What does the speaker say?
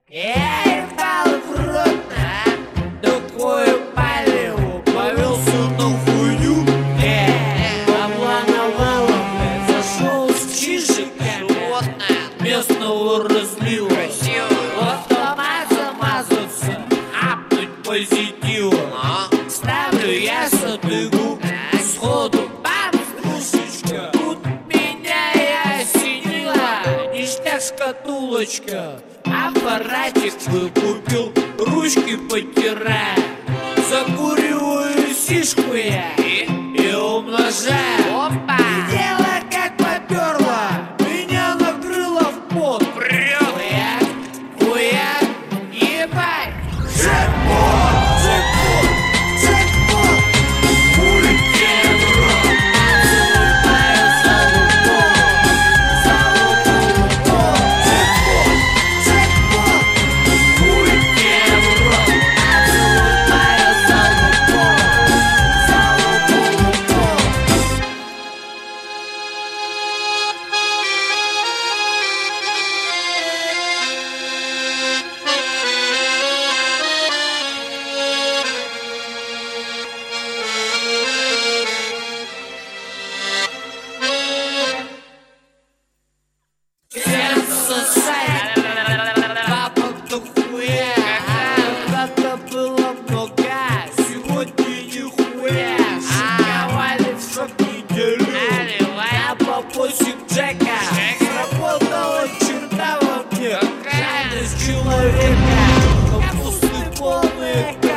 Я ебал в рот, такое палево, повелся на хуйню. Бабла навалом, зашел с чижиками, местного разлива. В автомат замазаться, апнуть позитивом. Ставлю я садыгу, сходу бам, струсечка. Тут меня и осенила ништяк шкатулочка. Аппаратик выкупил, ручки потирая. Закуриваю сишку я и умножаю. И дело как поперло, меня накрыло в пот. Хуяк, хуяк, ебать. Джекпот, джекпот, джекпот. Улетел в рот. Отсылаю залупу, залупу. Джекпот, джекпот. Улетел в рот. Отсылаю залупу, залупу. Всем сосать, бабок до хуя. Когда-то было много, сегодня нихуя. Шиковали в шок неделю, я попросик Джека. Сработала черта во мне, жадность человека. Капусты полные.